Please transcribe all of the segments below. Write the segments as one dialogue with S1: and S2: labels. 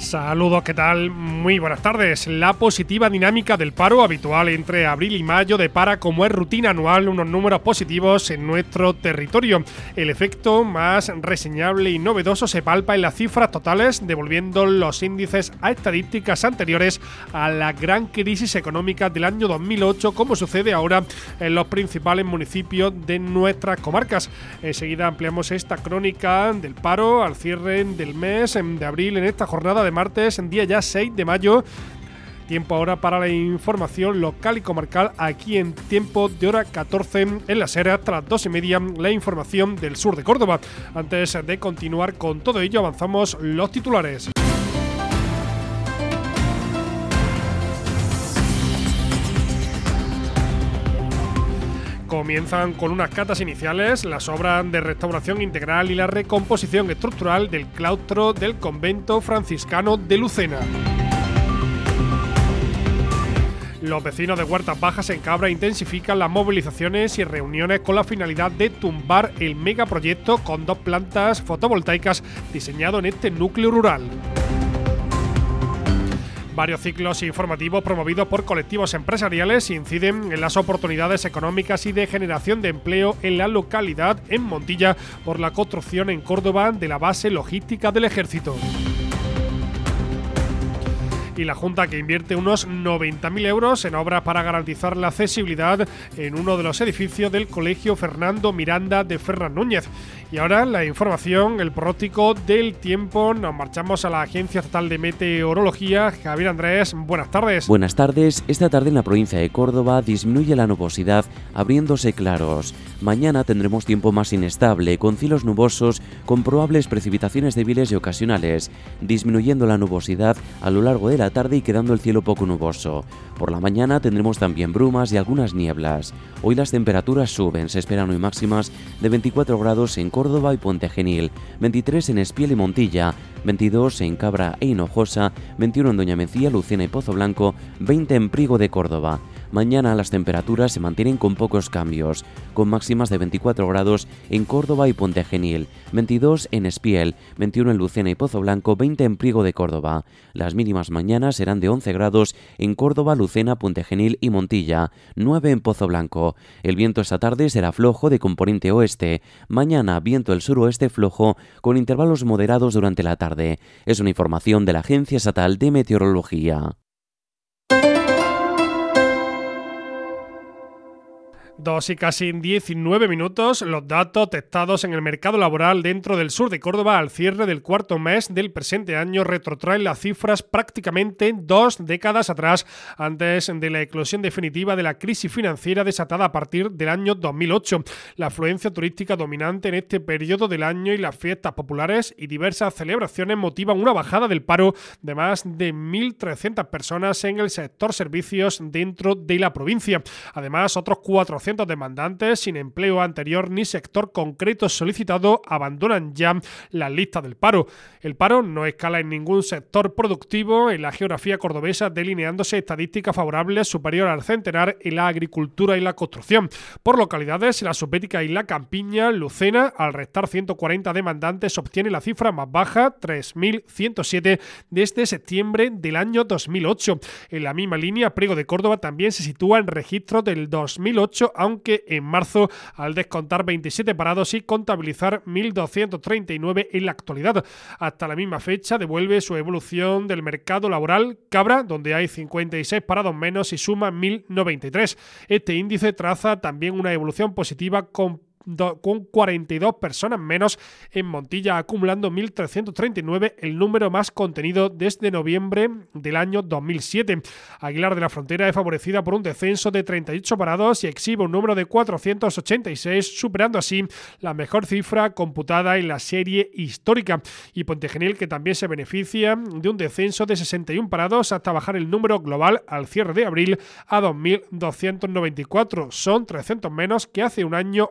S1: Saludos, ¿qué tal? Muy buenas tardes. La positiva dinámica del paro habitual entre abril y mayo depara, como es rutina anual, unos números positivos en nuestro territorio. El efecto más reseñable y novedoso se palpa en las cifras totales, devolviendo los índices a estadísticas anteriores a la gran crisis económica del año 2008, como sucede ahora en los principales municipios de nuestras comarcas. Enseguida ampliamos esta crónica del paro al cierre del mes de abril en esta jornada de martes, en día ya 6 de mayo. Tiempo ahora para la información local y comarcal aquí en tiempo de hora 14 en la SER, hasta las 2:30 la información del sur de Córdoba. Antes de continuar con todo ello, avanzamos los titulares. Comienzan con unas catas iniciales las obras de restauración integral y la recomposición estructural del claustro del convento franciscano de Lucena. Los vecinos de Huertas Bajas en Cabra intensifican las movilizaciones y reuniones con la finalidad de tumbar el megaproyecto con 2 plantas fotovoltaicas diseñado en este núcleo rural. Varios ciclos informativos promovidos por colectivos empresariales inciden en las oportunidades económicas y de generación de empleo en la localidad, en Montilla, por la construcción en Córdoba de la base logística del Ejército. Y la Junta, que invierte unos 90.000 euros en obras para garantizar la accesibilidad en uno de los edificios del Colegio Fernando Miranda de Ferran Núñez. Y ahora la información, el pronóstico del tiempo. Nos marchamos a la Agencia Estatal de Meteorología. Javier Andrés, buenas tardes.
S2: Buenas tardes. Esta tarde en la provincia de Córdoba disminuye la nubosidad, abriéndose claros. Mañana tendremos tiempo más inestable, con cielos nubosos, con probables precipitaciones débiles y ocasionales, disminuyendo la nubosidad a lo largo de la tarde y quedando el cielo poco nuboso. Por la mañana tendremos también brumas y algunas nieblas. Hoy las temperaturas suben, se esperan hoy máximas de 24 grados en Córdoba y Puente Genil, 23 en Espiel y Montilla, 22 en Cabra e Hinojosa, 21 en Doña Mencía, Lucena y Pozo Blanco, 20 en Priego de Córdoba. Mañana las temperaturas se mantienen con pocos cambios, con máximas de 24 grados en Córdoba y Puente Genil, 22 en Espiel, 21 en Lucena y Pozo Blanco, 20 en Priego de Córdoba. Las mínimas mañana serán de 11 grados en Córdoba, Lucena, Puente Genil y Montilla, 9 en Pozo Blanco. El viento esta tarde será flojo de componente oeste. Mañana viento del suroeste flojo con intervalos moderados durante la tarde. Es una información de la Agencia Estatal de Meteorología.
S1: 2 y casi 19 minutos, los datos testados en el mercado laboral dentro del sur de Córdoba al cierre del cuarto mes del presente año retrotraen las cifras prácticamente 2 décadas atrás, antes de la eclosión definitiva de la crisis financiera desatada a partir del año 2008. La afluencia turística dominante en este periodo del año y las fiestas populares y diversas celebraciones motivan una bajada del paro de más de 1.300 personas en el sector servicios dentro de la provincia. Además, otros 400 demandantes sin empleo anterior ni sector concreto solicitado abandonan ya la lista del paro. El paro no escala en ningún sector productivo en la geografía cordobesa, delineándose estadísticas favorables superior al centenar en la agricultura y la construcción. Por localidades, la Subbética y la Campiña, Lucena, al restar 140 demandantes, obtiene la cifra más baja, 3.107, desde septiembre del año 2008. En la misma línea, Priego de Córdoba también se sitúa en registro del 2008, aunque en marzo, al descontar 27 parados y contabilizar 1.239 en la actualidad. Hasta la misma fecha devuelve su evolución del mercado laboral Cabra, donde hay 56 parados menos y suma 1.093. Este índice traza también una evolución positiva con 42 personas menos en Montilla, acumulando 1.339, el número más contenido desde noviembre del año 2007. Aguilar de la Frontera es favorecida por un descenso de 38 parados y exhibe un número de 486, superando así la mejor cifra computada en la serie histórica. Y Puente Genil, que también se beneficia de un descenso de 61 parados hasta bajar el número global al cierre de abril a 2.294. Son 300 menos que hace un año, aunque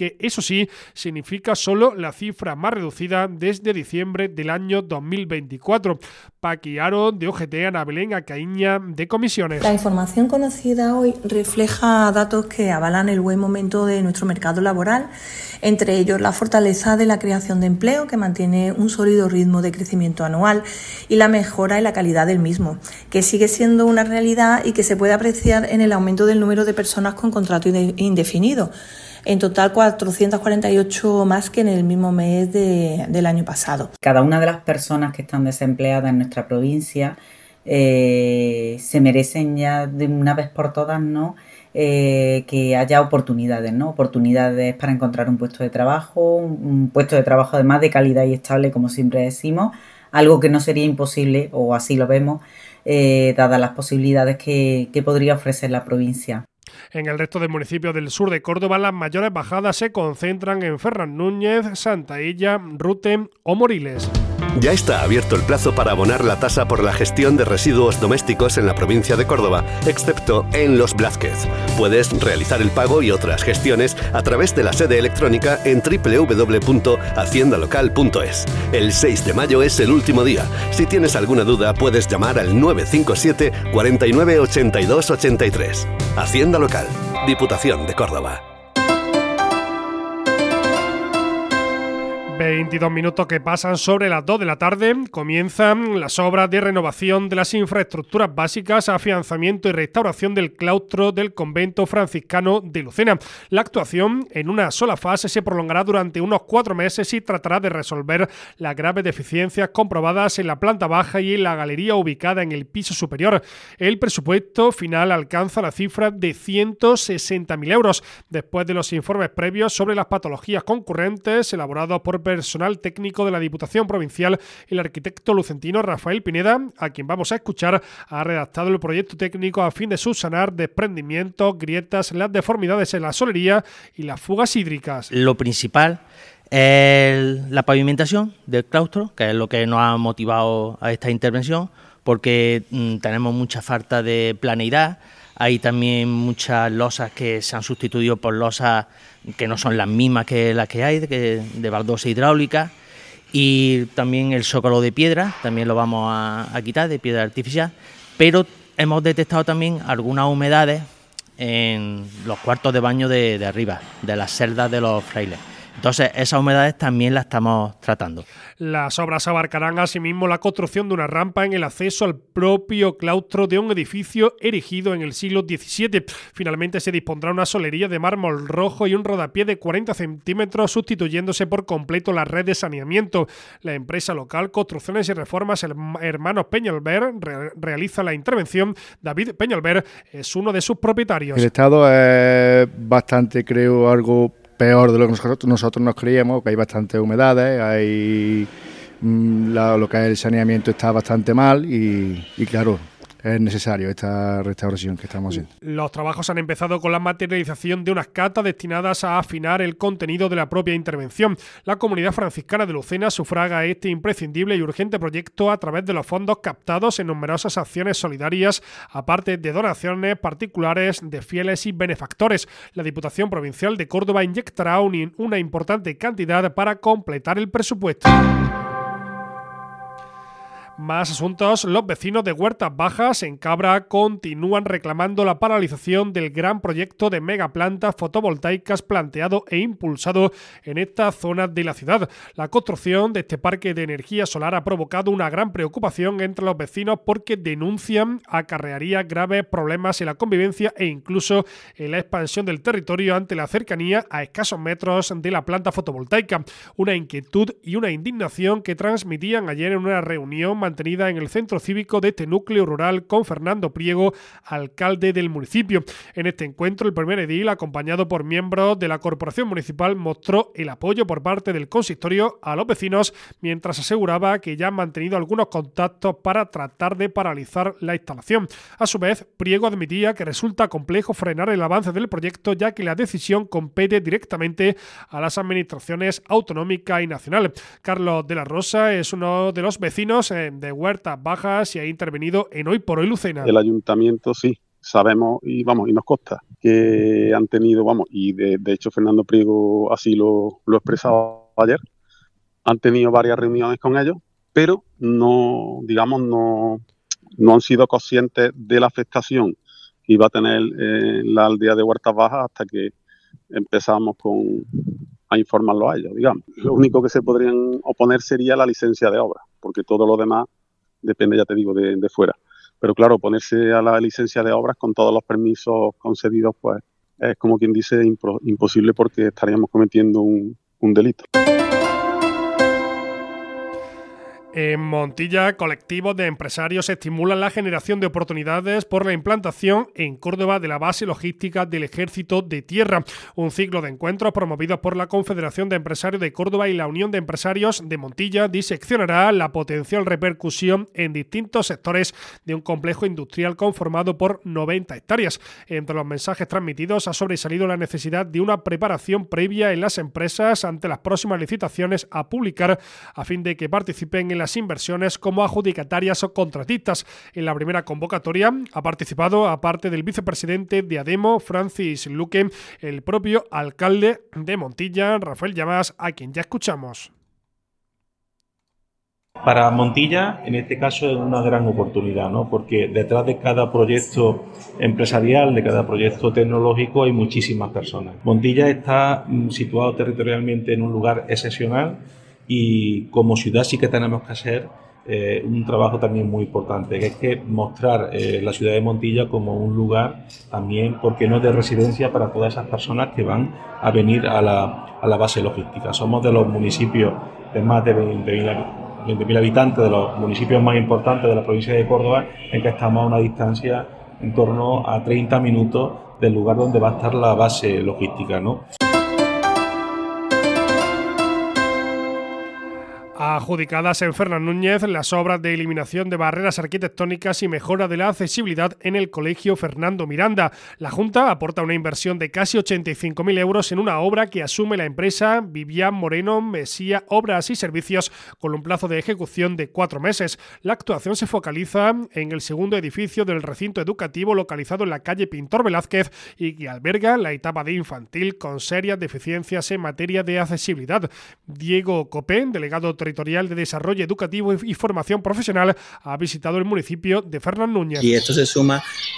S1: que eso sí significa solo la cifra más reducida desde diciembre del año 2024. Paqui Aro, de OGT, Ana Belén Acaíña, de Comisiones.
S3: La información conocida hoy refleja datos que avalan el buen momento de nuestro mercado laboral, entre ellos la fortaleza de la creación de empleo, que mantiene un sólido ritmo de crecimiento anual, y la mejora en la calidad del mismo, que sigue siendo una realidad y que se puede apreciar en el aumento del número de personas con contrato indefinido. En total, 448 más que en el mismo mes del año pasado.
S4: Cada una de las personas que están desempleadas en nuestra provincia se merecen ya de una vez por todas, ¿no?, que haya oportunidades, ¿no? Oportunidades para encontrar un puesto de trabajo, un puesto de trabajo además de calidad y estable, como siempre decimos, algo que no sería imposible, o así lo vemos, dadas las posibilidades que podría ofrecer la provincia.
S1: En el resto de municipios del sur de Córdoba, las mayores bajadas se concentran en Ferran Núñez, Santa Illa, Rute o Moriles.
S5: Ya está abierto el plazo para abonar la tasa por la gestión de residuos domésticos en la provincia de Córdoba, excepto en Los Blázquez. Puedes realizar el pago y otras gestiones a través de la sede electrónica en www.haciendalocal.es. El 6 de mayo es el último día. Si tienes alguna duda, puedes llamar al 957 49 82 83. Hacienda Local, Diputación de Córdoba.
S1: 22 minutos que pasan sobre las 2 de la tarde. Comienzan las obras de renovación de las infraestructuras básicas, afianzamiento y restauración del claustro del convento franciscano de Lucena. La actuación, en una sola fase, se prolongará durante unos 4 meses y tratará de resolver las graves deficiencias comprobadas en la planta baja y en la galería ubicada en el piso superior. El presupuesto final alcanza la cifra de 160.000 euros, después de los informes previos sobre las patologías concurrentes elaborados por personal técnico de la Diputación Provincial. El arquitecto lucentino Rafael Pineda, a quien vamos a escuchar, ha redactado el proyecto técnico a fin de subsanar desprendimientos, grietas, las deformidades en la solería y las fugas hídricas.
S6: Lo principal es la pavimentación del claustro, que es lo que nos ha motivado a esta intervención, porque tenemos mucha falta de planeidad. Hay también muchas losas que se han sustituido por losas que no son las mismas que las que hay, de baldosa hidráulica, y también el zócalo de piedra, también lo vamos a quitar, de piedra artificial, pero hemos detectado también algunas humedades en los cuartos de baño de arriba, de las celdas de los frailes. Entonces, esas humedades también las estamos tratando.
S1: Las obras abarcarán asimismo la construcción de una rampa en el acceso al propio claustro de un edificio erigido en el siglo XVII. Finalmente se dispondrá una solería de mármol rojo y un rodapié de 40 centímetros, sustituyéndose por completo la red de saneamiento. La empresa local Construcciones y Reformas Hermanos Peñalver realiza la intervención. David Peñalver es uno de sus propietarios.
S7: El estado es bastante, creo, algo peor de lo que nosotros nos creíamos, que hay bastantes humedades, hay lo que es el saneamiento está bastante mal y claro, es necesario esta restauración que estamos haciendo.
S1: Los trabajos han empezado con la materialización de unas catas destinadas a afinar el contenido de la propia intervención. La Comunidad Franciscana de Lucena sufraga este imprescindible y urgente proyecto a través de los fondos captados en numerosas acciones solidarias, aparte de donaciones particulares de fieles y benefactores. La Diputación Provincial de Córdoba inyectará una importante cantidad para completar el presupuesto. Más asuntos. Los vecinos de Huertas Bajas en Cabra continúan reclamando la paralización del gran proyecto de megaplantas fotovoltaicas planteado e impulsado en esta zona de la ciudad. La construcción de este parque de energía solar ha provocado una gran preocupación entre los vecinos porque denuncian acarrearía graves problemas en la convivencia e incluso en la expansión del territorio ante la cercanía a escasos metros de la planta fotovoltaica. Una inquietud y una indignación que transmitían ayer en una reunión mantenida en el centro cívico de este núcleo rural con Fernando Priego, alcalde del municipio. En este encuentro, el primer edil, acompañado por miembros de la corporación municipal, mostró el apoyo por parte del consistorio a los vecinos, mientras aseguraba que ya han mantenido algunos contactos para tratar de paralizar la instalación. A su vez, Priego admitía que resulta complejo frenar el avance del proyecto, ya que la decisión compete directamente a las administraciones autonómicas y nacionales. Carlos de la Rosa es uno de los vecinos de Huertas Bajas y ha intervenido en Hoy por Hoy Lucena.
S8: El ayuntamiento sí, sabemos y nos consta que han tenido, y de hecho Fernando Priego así lo expresaba ayer, han tenido varias reuniones con ellos, pero no han sido conscientes de la afectación que iba a tener la aldea de Huertas Bajas hasta que empezamos a informarlo a ellos, digamos. Lo único que se podrían oponer sería la licencia de obra, porque todo lo demás depende, ya te digo, de fuera. Pero claro, oponerse a la licencia de obras con todos los permisos concedidos, pues es como quien dice imposible, porque estaríamos cometiendo un delito.
S1: En Montilla, colectivos de empresarios estimulan la generación de oportunidades por la implantación en Córdoba de la base logística del Ejército de Tierra. Un ciclo de encuentros promovidos por la Confederación de Empresarios de Córdoba y la Unión de Empresarios de Montilla diseccionará la potencial repercusión en distintos sectores de un complejo industrial conformado por 90 hectáreas. Entre los mensajes transmitidos ha sobresalido la necesidad de una preparación previa en las empresas ante las próximas licitaciones a publicar a fin de que participen en las inversiones como adjudicatarias o contratistas. En la primera convocatoria ha participado, aparte del vicepresidente de ADEMO, Francis Luque, el propio alcalde de Montilla, Rafael Llamas, a quien ya escuchamos.
S9: Para Montilla, en este caso, es una gran oportunidad, ¿no? Porque detrás de cada proyecto empresarial, de cada proyecto tecnológico, hay muchísimas personas. Montilla está situado territorialmente en un lugar excepcional, y como ciudad sí que tenemos que hacer un trabajo también muy importante, que es que mostrar la ciudad de Montilla como un lugar también, porque no es de residencia para todas esas personas que van a venir a la base logística. Somos de los municipios de más de 20.000 habitantes, de los municipios más importantes de la provincia de Córdoba, en que estamos a una distancia en torno a 30 minutos del lugar donde va a estar la base logística, ¿no?
S1: Adjudicadas en Fernán Núñez las obras de eliminación de barreras arquitectónicas y mejora de la accesibilidad en el Colegio Fernando Miranda. La Junta aporta una inversión de casi 85.000 euros en una obra que asume la empresa Vivian Moreno Mesía Obras y Servicios con un plazo de ejecución de 4 meses. La actuación se focaliza en el segundo edificio del recinto educativo localizado en la calle Pintor Velázquez y que alberga la etapa de infantil con serias deficiencias en materia de accesibilidad. Diego Copé, delegado territorial de Desarrollo Educativo y Formación Profesional, ha visitado el municipio de Fernán Núñez.
S10: Y esto se suma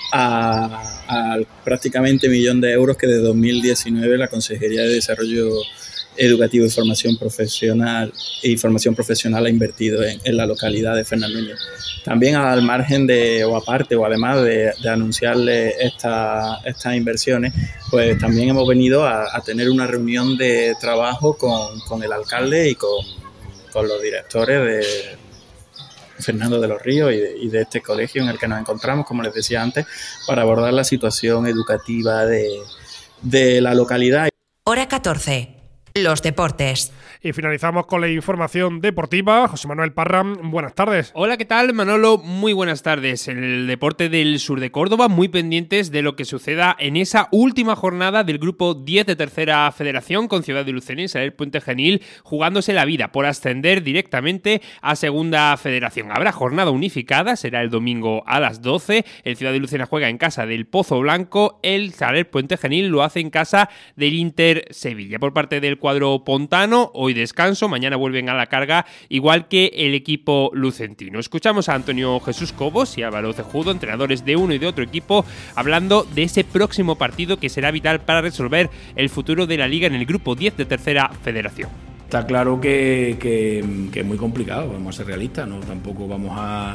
S10: al prácticamente 1 millón de euros que de 2019 la Consejería de Desarrollo Educativo y Formación Profesional ha invertido en la localidad de Fernán Núñez. También al margen además de anunciarle estas inversiones, pues también hemos venido a tener una reunión de trabajo con el alcalde y con los directores de Fernando de los Ríos y de este colegio en el que nos encontramos, como les decía antes, para abordar la situación educativa de la localidad.
S11: Hora 14. Los deportes.
S1: Y finalizamos con la información deportiva. José Manuel Parra, buenas tardes.
S12: Hola, ¿qué tal, Manolo? Muy buenas tardes. En el deporte del sur de Córdoba, muy pendientes de lo que suceda en esa última jornada del grupo 10 de Tercera Federación, con Ciudad de Lucena y Saler Puente Genil jugándose la vida por ascender directamente a Segunda Federación. Habrá jornada unificada, será el domingo a las 12. El Ciudad de Lucena juega en casa del Pozo Blanco, el Saler Puente Genil lo hace en casa del Inter Sevilla. Por parte del cuadro pontano, hoy descanso, mañana vuelven a la carga, igual que el equipo lucentino. Escuchamos a Antonio Jesús Cobos y Álvaro Cejudo, entrenadores de uno y de otro equipo, hablando de ese próximo partido que será vital para resolver el futuro de la Liga en el grupo 10 de Tercera Federación.
S13: Está claro que es muy complicado, vamos a ser realistas, ¿no? Tampoco vamos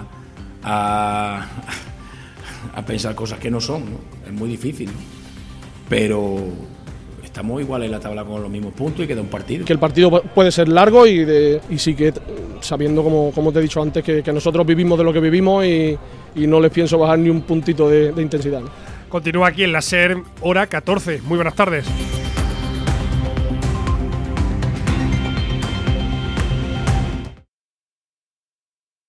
S13: a pensar cosas que no son, ¿no? Es muy difícil, ¿no? Pero estamos igual en la tabla con los mismos puntos y queda un partido.
S14: Que el partido puede ser largo y sí que sabiendo, como te he dicho antes, que nosotros vivimos de lo que vivimos y no les pienso bajar ni un puntito de intensidad, ¿no?
S1: Continúa aquí en la SER, hora 14. Muy buenas tardes.